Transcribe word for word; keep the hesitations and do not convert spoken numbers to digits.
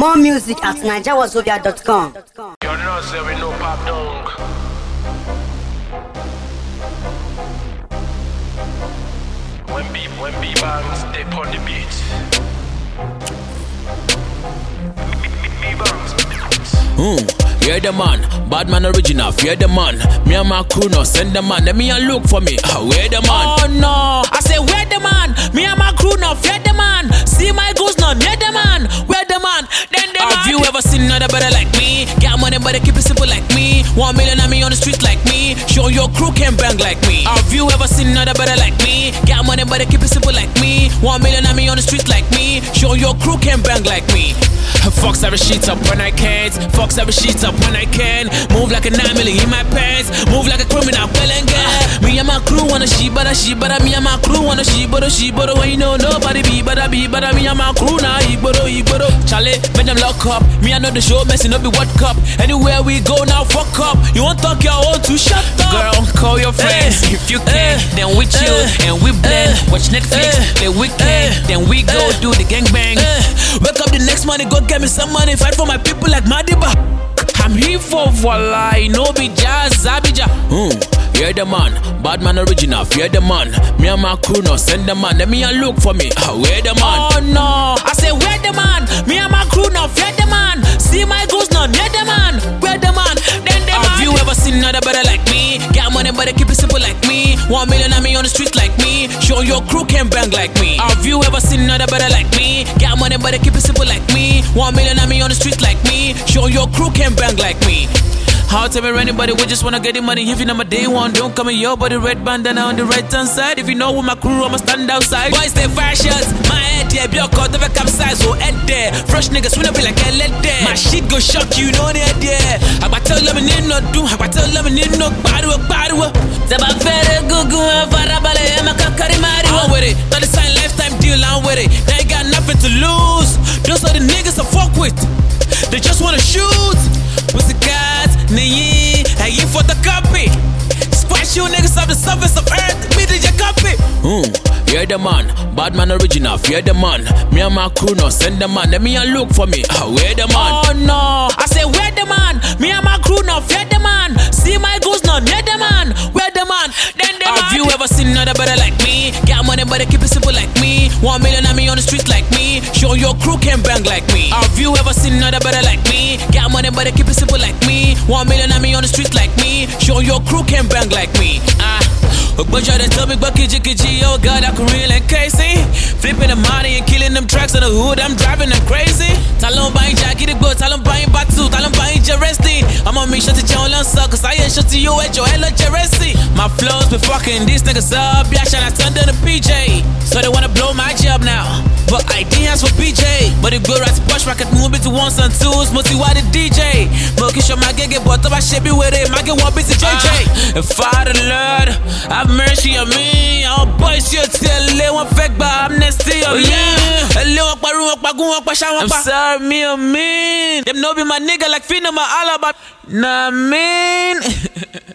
More music at naija wazobia dot com. You know, say we no pop dunk. When B when B bangs, they put the beats. B bangs. Hmm, you're the man, bad man original, fear the man. Me and my crew no send the man, let me and look for me. Ah, where the man? Oh no, I say where the man? Me and my crew no fear the man. See my goose no near the man. Where the man? Then the Have man. you ever seen another better like me? Got money but they keep it simple like me. One million of me on the street like me. Show your crew can bang like me. Have you ever seen another better like me? Got money but they keep it simple like me. One million of me on the street like me. Show your crew can bang like me. Fox every sheet up when I can't. Fox every sheet up when I can. Move like a nine million in my pants. Move like a criminal, well and good. Me and my crew wanna she better, she better. Me and my crew wanna she better, she better. When you know nobody be better, be better. Me and my crew now, he better, he better. Charlie, make them lock up. Me I know the show messing up the World Cup. Anywhere we go now, fuck up. You want talk your own to shut up. Girl, call your friends Eh. if you can. Eh. Then we chill Eh. and we blend. Eh. Watch Netflix, Eh. the weekend. Eh. Then we go Eh. do the gangbang. Eh. Wake up the next morning, go get me some money. Fight for my people like Madiba. I'm here for voila, no be jazz, Abija. Hmm, you're the man, bad man original, fear the man. Me and my crew no send the man, let me and look for me. Ah, where the man? Oh no, I say where the man? Me and my crew no fear the man. See my goose no near the man. Where the man? Then the Have man. you ever seen another better like me? Got money but they keep it simple like me. One million of me on the street like me. Show your crew can bang like me. Have you ever seen another better like me? Got money but they keep it simple like me. One million of me on the street like me. Show your crew can bang like me. How tell me anybody, we just wanna get the money. If you know my day one, don't come in your body. Red bandana on the right hand side. If you know with my crew, I'ma stand outside. Boys, they fashions, my head, yeah, be a cut of a capsize, so head there. Fresh niggas, wanna be like a lead there. My shit go shock you, know that, yeah. I got tell them in no do, I got tell them in no body work, body work. Zaba fere gugu and farabale ema kakari mari. I'm with it, thirty sign lifetime deal, I'm with it. They ain't got nothing to lose. Those are the niggas I fuck with. They just wanna shoot. With the guys, Nayi, and you for the copy. Splash you niggas off the surface of earth, me did your copy. Hmm, you're the man, bad man original, fear the man. Me and my crew no send the man, let me and look for me. Ah, where the man? Oh no, I say where the man? Me and my crew no fear the man. See my goose no near the man. Where the man? Then the Have man. you ever seen another better like me? Got money but they keep it simple like me. One million of me on the street like me. Show your crew can bang like me. Have you ever seen another better like me? Got money but they keep it simple like me. One million of me on the street like me. Show your crew can bang like me. Ah, but try to tell me but kiji kiji, oh God, I can real and crazy. Flipping the money and killing them tracks in the hood, I'm driving them crazy. Talon buying jacket, the good, talon buying batu, talon buying jeresti. I'm on me, shut it down, let's suck, cause I ain't shut to you at your hello jeresti. My flows be fucking these niggas up, yeah, shine I turn down the P J. So they wanna blow my job now. But I D has for P J. But it go right to push rocket, move it to ones and twos, multi why the D J. Moki show my gig, but I should be with it, my get one bit to J J. If I the Lord, have mercy on me. I'll boys you tell they want fake by amnesty on me. I'm sorry, me or mean. Them no be my nigga like Fina, my all about. Nah, mean.